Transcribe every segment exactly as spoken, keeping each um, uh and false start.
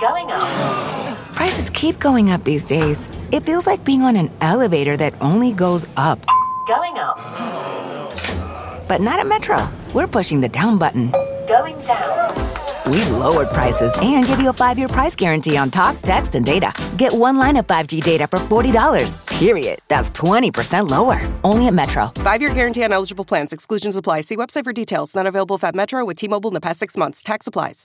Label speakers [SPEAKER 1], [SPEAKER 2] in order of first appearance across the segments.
[SPEAKER 1] Going up.
[SPEAKER 2] Prices keep going up these days. It feels like being on an elevator that only goes up.
[SPEAKER 1] Going up.
[SPEAKER 2] But not at Metro. We're pushing the down button.
[SPEAKER 1] Going down.
[SPEAKER 2] We've lowered prices and give you a five-year price guarantee on talk, text, and data. Get one line of five G data for forty dollars. Period. That's twenty percent lower. Only at Metro.
[SPEAKER 3] Five-year guarantee on eligible plans. Exclusions apply. See website for details. Not available if at Metro with T-Mobile in the past six months. Tax applies.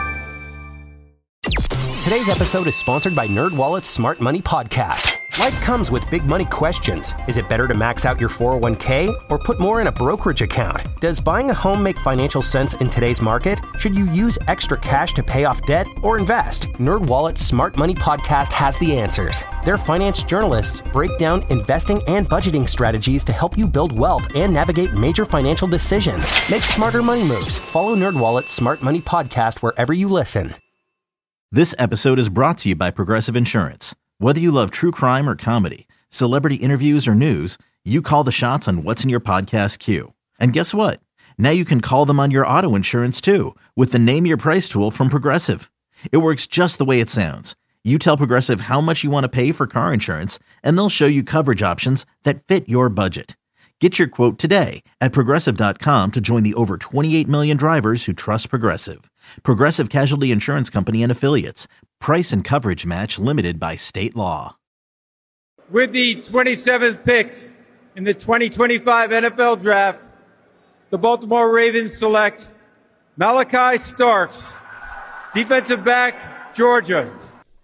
[SPEAKER 4] Today's episode is sponsored by NerdWallet's Smart Money Podcast. Life comes with big money questions. Is it better to max out your four oh one k or put more in a brokerage account? Does buying a home make financial sense in today's market? Should you use extra cash to pay off debt or invest? NerdWallet's Smart Money Podcast has the answers. Their finance journalists break down investing and budgeting strategies to help you build wealth and navigate major financial decisions. Make smarter money moves. Follow NerdWallet's Smart Money Podcast wherever you listen.
[SPEAKER 5] This episode is brought to you by Progressive Insurance. Whether you love true crime or comedy, celebrity interviews or news, you call the shots on what's in your podcast queue. And guess what? Now you can call them on your auto insurance too with the Name Your Price tool from Progressive. It works just the way it sounds. You tell Progressive how much you want to pay for car insurance, and they'll show you coverage options that fit your budget. Get your quote today at Progressive dot com to join the over twenty-eight million drivers who trust Progressive. Progressive Casualty Insurance Company and Affiliates. Price and coverage match limited by state law.
[SPEAKER 6] With the twenty-seventh pick in the twenty twenty-five N F L Draft, the Baltimore Ravens select Malachi Starks, defensive back, Georgia.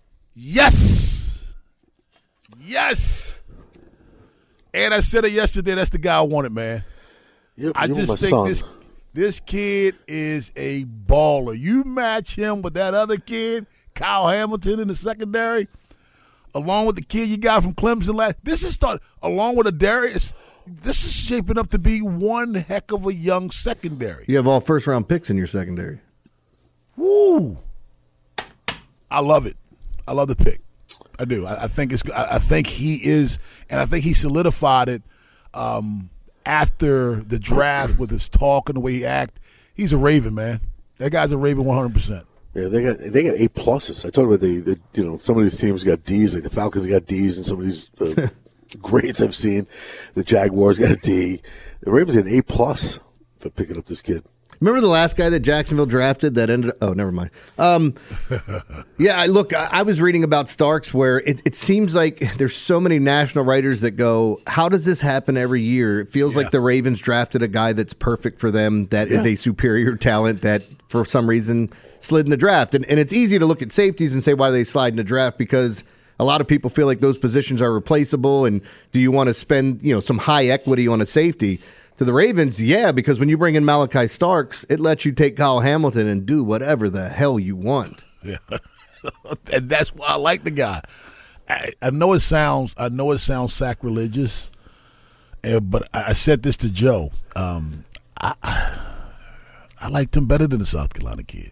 [SPEAKER 7] Yes! Yes! And I said it yesterday, that's the guy I wanted, man.
[SPEAKER 8] Yep,
[SPEAKER 7] I just think
[SPEAKER 8] son.
[SPEAKER 7] this this kid is a baller. You match him with that other kid, Kyle Hamilton in the secondary, along with the kid you got from Clemson last. This is start along with a Darius. This is shaping up to be one heck of a young secondary.
[SPEAKER 8] You have all first round picks in your secondary.
[SPEAKER 7] Woo! I love it. I love the pick. I do. I, I think it's. I, I think he is, and I think he solidified it um, after the draft with his talk and the way he act. He's a Raven, man. That guy's a Raven, one hundred percent.
[SPEAKER 9] Yeah, they got they got A pluses. I told you about the, the you know some of these teams got D's, like the Falcons got D's, and some of these uh, grades I've seen. The Jaguars got a D. The Ravens got an A plus for picking up this kid.
[SPEAKER 8] Remember the last guy that Jacksonville drafted that ended up – oh, never mind. Um, yeah, look, I, I was reading about Starks where it, it seems like there's so many national writers that go, how does this happen every year? It feels yeah. like the Ravens drafted a guy that's perfect for them, that yeah. is a superior talent that for some reason slid in the draft. And, and it's easy to look at safeties and say why they slide in the draft because a lot of people feel like those positions are replaceable and do you want to spend you know some high equity on a safety? To the Ravens, yeah, because when you bring in Malachi Starks, it lets you take Kyle Hamilton and do whatever the hell you want.
[SPEAKER 7] Yeah, and that's why I like the guy. I, I know it sounds, I know it sounds sacrilegious, uh, but I, I said this to Joe. Um, I, I, I liked him better than the South Carolina kid.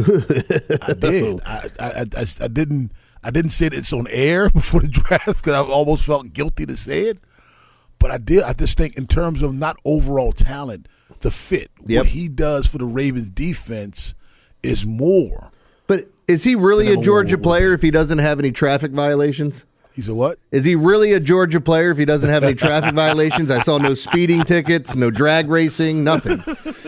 [SPEAKER 7] I did. I, I, I, I didn't. I didn't say it's on air before the draft because I almost felt guilty to say it. But I did. I just think in terms of not overall talent, the fit, yep. what he does for the Ravens defense is more.
[SPEAKER 8] But is he really a Georgia player if he doesn't have any traffic violations?
[SPEAKER 7] He's a what?
[SPEAKER 8] Is he really a Georgia player if he doesn't have any traffic violations? I saw no speeding tickets, no drag racing, nothing.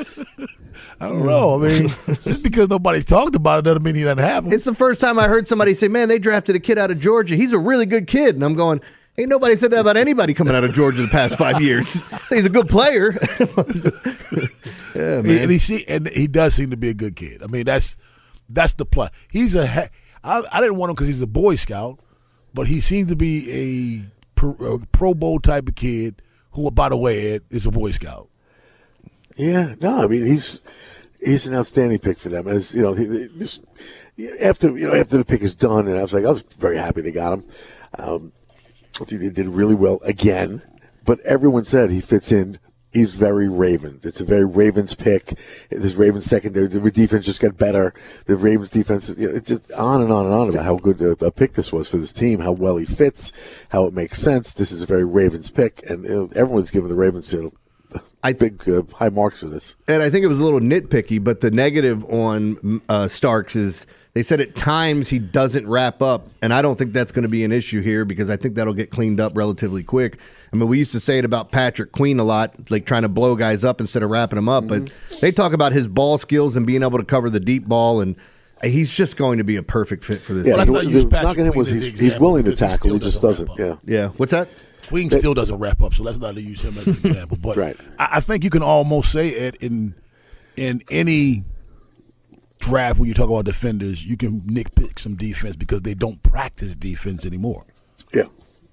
[SPEAKER 7] I don't know. I mean, just because nobody's talked about it doesn't mean he doesn't have them.
[SPEAKER 8] It's the first time I heard somebody say, man, they drafted a kid out of Georgia. He's a really good kid. And I'm going, ain't nobody said that about anybody coming out of Georgia the past five years. He's a good player.
[SPEAKER 7] Yeah, man. And he see, and he does seem to be a good kid. I mean, that's that's the plus. He's a. I, I didn't want him because he's a Boy Scout, but he seems to be a pro, a pro Bowl type of kid who, by the way, Ed, is a Boy Scout.
[SPEAKER 9] Yeah, no, I mean he's he's an outstanding pick for them. As you know, he, this, after you know after the pick is done, and I was like, I was very happy they got him. Um, They did really well again, but everyone said he fits in. He's very Raven. It's a very Ravens pick. This Ravens secondary, the defense just got better. The Ravens defense, you know, it's just on and on and on about how good a, a pick this was for this team, how well he fits, how it makes sense. This is a very Ravens pick, and you know, everyone's giving the Ravens you know, I, big uh, high marks for this.
[SPEAKER 8] And I think it was a little nitpicky, but the negative on uh, Starks is They said at times he doesn't wrap up, and I don't think that's going to be an issue here because I think that'll get cleaned up relatively quick. I mean, we used to say it about Patrick Queen a lot, like trying to blow guys up instead of wrapping them up. Mm-hmm. But they talk about his ball skills and being able to cover the deep ball, and he's just going to be a perfect fit for this
[SPEAKER 9] yeah,
[SPEAKER 8] team.
[SPEAKER 9] Well, the knocking him was he's, he's willing to tackle, he just doesn't. Yeah,
[SPEAKER 8] yeah. What's that?
[SPEAKER 7] Queen still doesn't wrap up, so let's not use him as an example. But
[SPEAKER 9] right.
[SPEAKER 7] I, I think you can almost say it in in any draft when you talk about defenders, you can nitpick some defense because they don't practice defense anymore.
[SPEAKER 9] Yeah.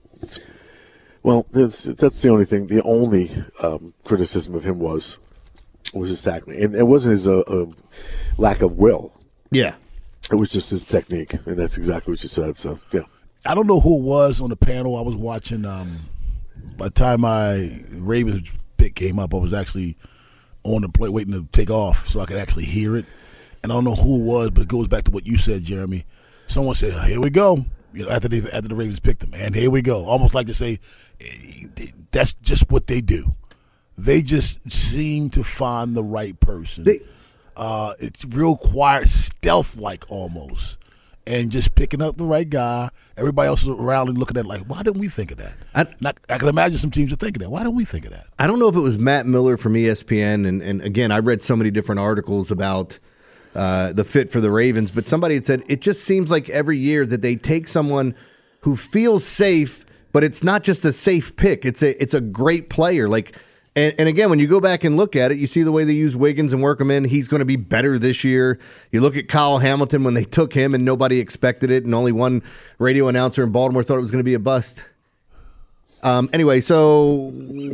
[SPEAKER 9] Well, that's the only thing. The only um, criticism of him was was his tackling, and it wasn't his uh, uh, lack of will.
[SPEAKER 8] Yeah,
[SPEAKER 9] it was just his technique, and that's exactly what you said. So, yeah.
[SPEAKER 7] I don't know who it was on the panel I was watching. Um, by the time my Ravens pick came up, I was actually on the plate waiting to take off so I could actually hear it. And I don't know who it was, but it goes back to what you said, Jeremy. Someone said, "Here we go." You know, after they after the Ravens picked him, and here we go. Almost like to say, that's just what they do. They just seem to find the right person. They, uh, it's real quiet, stealth-like almost, and just picking up the right guy. Everybody else is around and looking at it like, why didn't we think of that? I, I, I can imagine some teams are thinking that. Why don't we think of that?
[SPEAKER 8] I don't know if it was Matt Miller from E S P N, and, and again, I read so many different articles about uh, the fit for the Ravens, but somebody had said it just seems like every year that they take someone who feels safe, but it's not just a safe pick. It's a it's a great player. Like, and, and again, when you go back and look at it, you see the way they use Wiggins and work him in. He's going to be better this year. You look at Kyle Hamilton when they took him and nobody expected it, and only one radio announcer in Baltimore thought it was going to be a bust. Um, anyway, so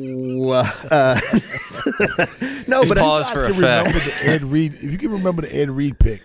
[SPEAKER 8] uh, no,
[SPEAKER 10] Just
[SPEAKER 8] but
[SPEAKER 10] pause
[SPEAKER 7] I,
[SPEAKER 10] for
[SPEAKER 7] can
[SPEAKER 10] effect.
[SPEAKER 7] remember the Ed Reed. If you can remember the Ed Reed pick,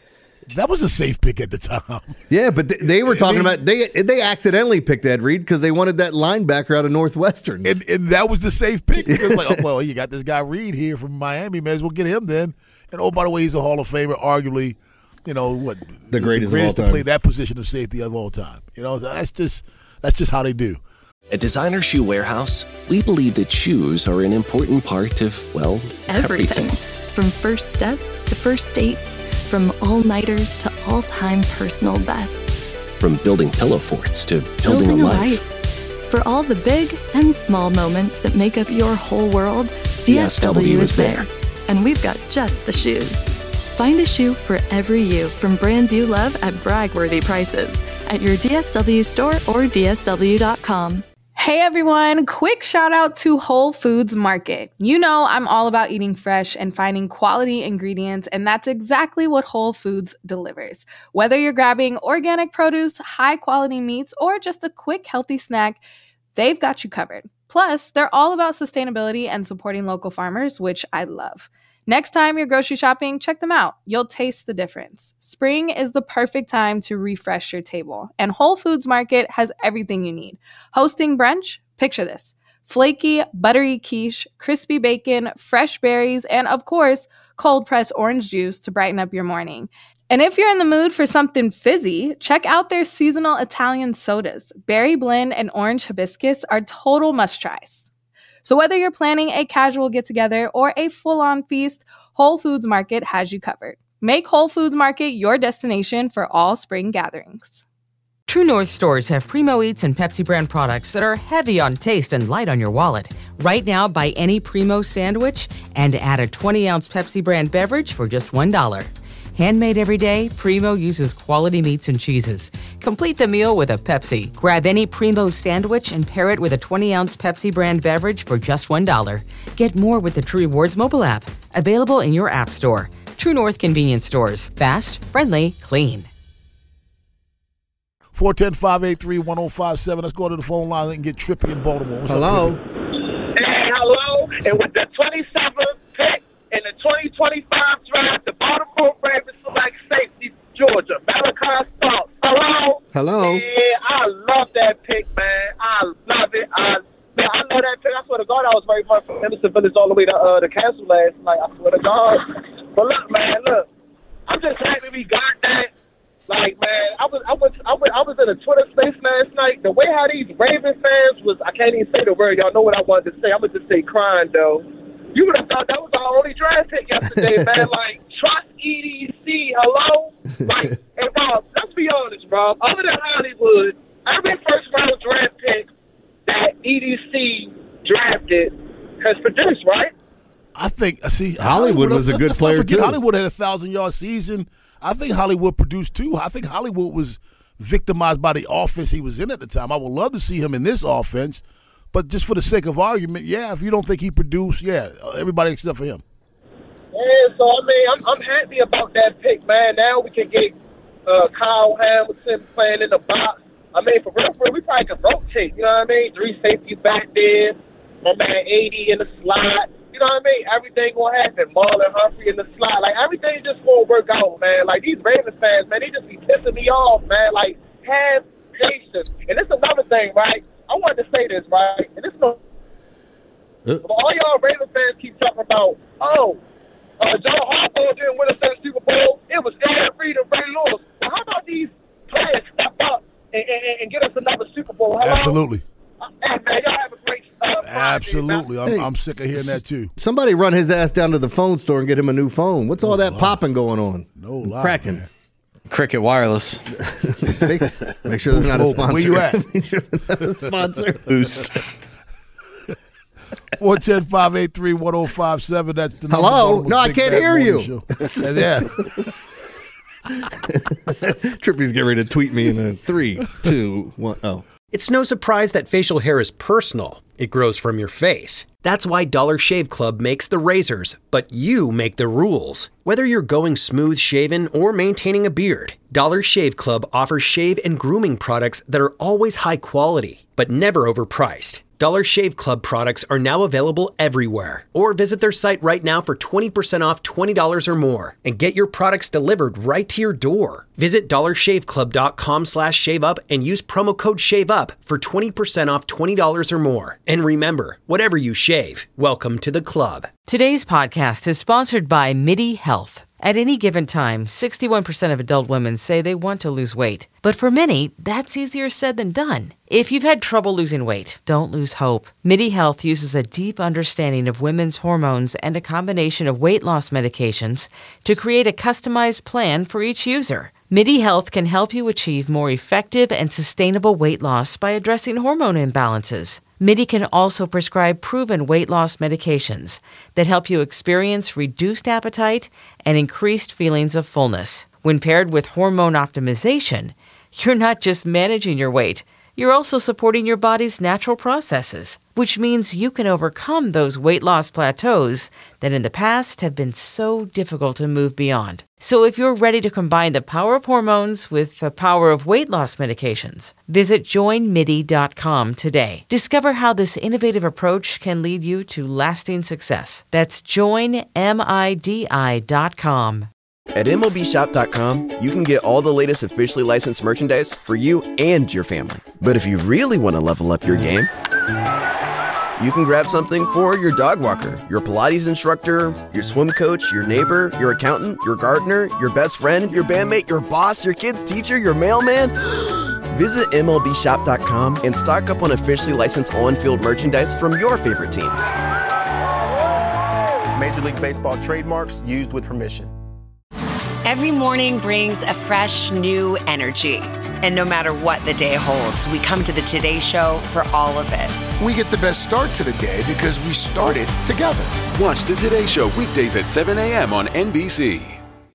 [SPEAKER 7] that was a safe pick at the time.
[SPEAKER 8] Yeah, but they, they were talking about they they accidentally picked Ed Reed because they wanted that linebacker out of Northwestern,
[SPEAKER 7] and and that was the safe pick. Because like, oh, well, you got this guy Reed here from Miami, may as well get him then. And oh, by the way, he's a Hall of Famer, arguably, you know what,
[SPEAKER 8] the greatest,
[SPEAKER 7] the greatest
[SPEAKER 8] of all
[SPEAKER 7] to
[SPEAKER 8] time.
[SPEAKER 7] play that position of safety of all time. You know, that's just that's just how they do.
[SPEAKER 11] At Designer Shoe Warehouse, we believe that shoes are an important part of, well,
[SPEAKER 12] everything.
[SPEAKER 11] everything.
[SPEAKER 12] From first steps to first dates, from all-nighters to all-time personal bests.
[SPEAKER 11] From building pillow forts to building,
[SPEAKER 12] Building
[SPEAKER 11] a
[SPEAKER 12] a
[SPEAKER 11] life.
[SPEAKER 12] life. For all the big and small moments that make up your whole world, D S W is there. And we've got just the shoes. Find a shoe for every you from brands you love at brag-worthy prices at your D S W store or D S W dot com.
[SPEAKER 13] Hey everyone, quick shout out to Whole Foods Market. You know I'm all about eating fresh and finding quality ingredients, and that's exactly what Whole Foods delivers. Whether you're grabbing organic produce, high quality meats, or just a quick healthy snack, they've got you covered. Plus, they're all about sustainability and supporting local farmers, which I love. Next time you're grocery shopping, check them out. You'll taste the difference. Spring is the perfect time to refresh your table, and Whole Foods Market has everything you need. Hosting brunch? Picture this. Flaky, buttery quiche, crispy bacon, fresh berries, and of course, cold-pressed orange juice to brighten up your morning. And if you're in the mood for something fizzy, check out their seasonal Italian sodas. Berry blend and orange hibiscus are total must-tries. So whether you're planning a casual get-together or a full-on feast, Whole Foods Market has you covered. Make Whole Foods Market your destination for all spring gatherings.
[SPEAKER 14] True North stores have Primo Eats and Pepsi brand products that are heavy on taste and light on your wallet. Right now, buy any Primo sandwich and add a twenty-ounce Pepsi brand beverage for just one dollar. Handmade every day, Primo uses quality meats and cheeses. Complete the meal with a Pepsi. Grab any Primo sandwich and pair it with a twenty-ounce Pepsi brand beverage for just one dollar. Get more with the True Rewards mobile app. Available in your app store. True North convenience stores. Fast, friendly, clean.
[SPEAKER 7] four one zero, five eight three, one zero five seven. Let's go to the phone line and get Trippy in Baltimore. What's
[SPEAKER 8] hello.
[SPEAKER 7] Up, Trippy?
[SPEAKER 15] Hey, hello. And with the twenty-seventh pick in the twenty twenty-five draft, the Baltimore Ravens select safety Georgia, Malachi Starks. Hello.
[SPEAKER 8] Hello.
[SPEAKER 15] Yeah, I love that pick, man. I love it. I, man, I love that pick. I swear to God, I was very much from Henderson Village all the way to uh, the castle last night. I swear to God. But look, man, look. I'm just happy we got that. Like, man, I was, I was, I was, I was in a Twitter space last night. The way how these Ravens fans was, I can't even say the word. Y'all know what I wanted to say. I'm gonna just say crying though. You would have thought that was our only draft pick yesterday, man. Like, trust E D C. Hello. Like, hey, Rob, let's be honest, Rob. Other than Hollywood, every first round draft pick that E D C drafted has produced, right?
[SPEAKER 7] I think, see,
[SPEAKER 8] Hollywood, Hollywood was a good
[SPEAKER 7] let's
[SPEAKER 8] player,
[SPEAKER 7] not forget,
[SPEAKER 8] too.
[SPEAKER 7] Hollywood had a thousand-yard season. I think Hollywood produced, too. I think Hollywood was victimized by the offense he was in at the time. I would love to see him in this offense, but just for the sake of argument, yeah, if you don't think he produced, yeah, everybody except for him.
[SPEAKER 15] Yeah, so, I mean, I'm, I'm happy about that pick, man. Now we can get uh, Kyle Hamilton playing in the box. I mean, for real, for real, we probably could rotate, you know what I mean? Three safeties back there, my man eighty in the slot. You know what I mean? Everything gonna happen. Marlon Humphrey in the slot. Like, everything just gonna work out, man. Like, these Ravens fans, man, they just be pissing me off, man. Like, have patience. And this is another thing, right? I wanted to say this, right? And this is no... Uh. All y'all Ravens fans keep talking about, oh, uh, John Harbaugh didn't win a second Super Bowl. It was Ed Reed and Ray Lewis. Well, how about these players step up and, and, and get us another Super Bowl? Hello?
[SPEAKER 7] Absolutely.
[SPEAKER 15] Uh, hey, man, y'all have a great uh,
[SPEAKER 7] Absolutely.
[SPEAKER 15] Friday,
[SPEAKER 7] I'm, I'm sick of hearing that, too.
[SPEAKER 8] Somebody run his ass down to the phone store and get him a new phone. What's all that popping going on?
[SPEAKER 7] No lie,
[SPEAKER 8] cracking.
[SPEAKER 7] man.
[SPEAKER 10] Cricket Wireless.
[SPEAKER 8] make, make sure they're not a sponsor.
[SPEAKER 7] Where you at?
[SPEAKER 8] Make sure they're not a sponsor.
[SPEAKER 10] Boost.
[SPEAKER 7] four one zero, five eight three, one zero five seven. That's the number.
[SPEAKER 8] Hello? No, I can't hear you.
[SPEAKER 7] Yeah.
[SPEAKER 8] Trippy's getting ready to tweet me in a three, two, one. Oh.
[SPEAKER 4] It's no surprise that facial hair is personal. It grows from your face. That's why Dollar Shave Club makes the razors, but you make the rules. Whether you're going smooth shaven or maintaining a beard, Dollar Shave Club offers shave and grooming products that are always high quality, but never overpriced. Dollar Shave Club products are now available everywhere. Or visit their site right now for twenty percent off twenty dollars or more and get your products delivered right to your door. Visit dollarshaveclub.com slash shave up and use promo code shave up for twenty percent off twenty dollars or more. And remember, whatever you shave, welcome to the club.
[SPEAKER 14] Today's podcast is sponsored by MIDI Health. At any given time, sixty-one percent of adult women say they want to lose weight. But for many, that's easier said than done. If you've had trouble losing weight, don't lose hope. MIDI Health uses a deep understanding of women's hormones and a combination of weight loss medications to create a customized plan for each user. MIDI Health can help you achieve more effective and sustainable weight loss by addressing hormone imbalances. MIDI can also prescribe proven weight loss medications that help you experience reduced appetite and increased feelings of fullness. When paired with hormone optimization, you're not just managing your weight, you're also supporting your body's natural processes, which means you can overcome those weight loss plateaus that in the past have been so difficult to move beyond. So if you're ready to combine the power of hormones with the power of weight loss medications, visit join midi dot com today. Discover how this innovative approach can lead you to lasting success. That's join midi dot com.
[SPEAKER 16] At M L B shop dot com, you can get all the latest officially licensed merchandise for you and your family. But if you really want to level up your game, you can grab something for your dog walker, your Pilates instructor, your swim coach, your neighbor, your accountant, your gardener, your best friend, your bandmate, your boss, your kid's teacher, your mailman. Visit M L B shop dot com and stock up on officially licensed on-field merchandise from your favorite teams.
[SPEAKER 17] Major League Baseball trademarks used with permission.
[SPEAKER 18] Every morning brings a fresh, new energy. And no matter what the day holds, we come to the Today Show for all of it.
[SPEAKER 19] We get the best start to the day because we started together.
[SPEAKER 20] Watch the Today Show weekdays at seven a.m. on N B C.